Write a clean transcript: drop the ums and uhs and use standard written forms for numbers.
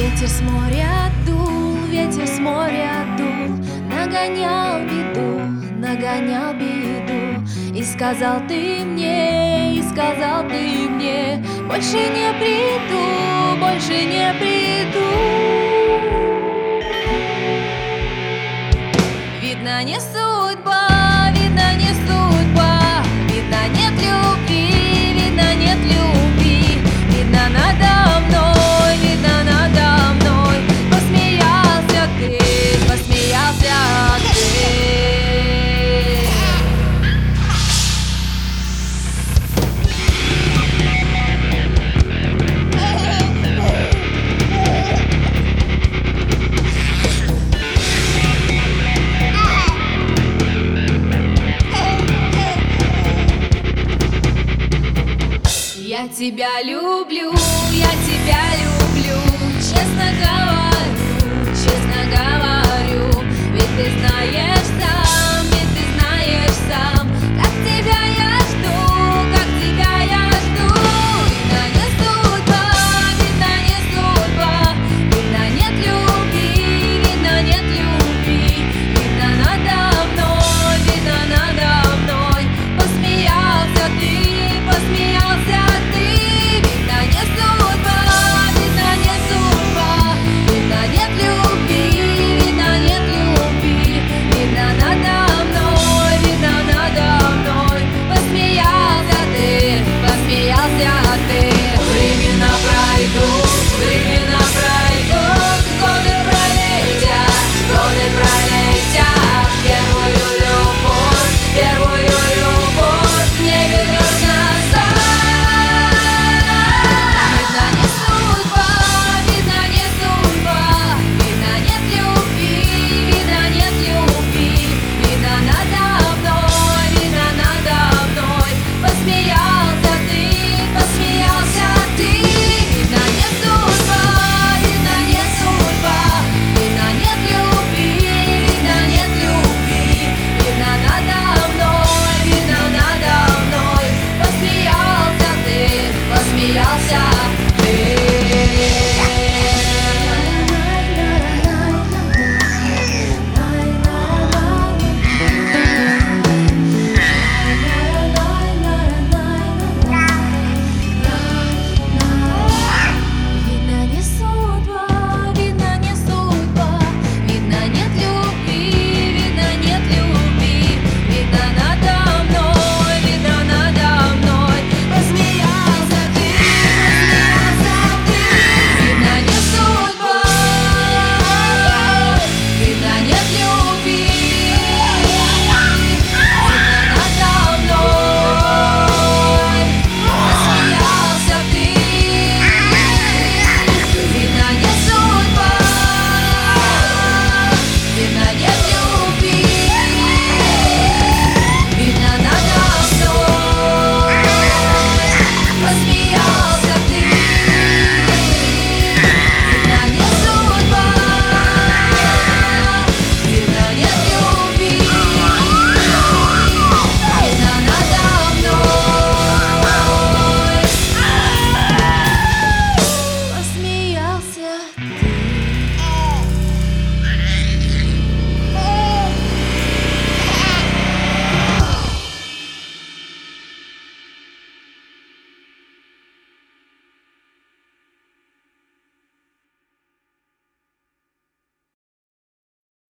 Ветер с моря дул, ветер с моря дул, нагонял беду. И сказал ты мне, больше не приду, больше не приду. Видно, не судьба, видно, не судьба, видно, нет любви, видно, нет любви, видно, надо мной, видно, надо мной посмеялся ты, посмеялся ты. Я тебя люблю, честно говорю, ведь ты знаешь.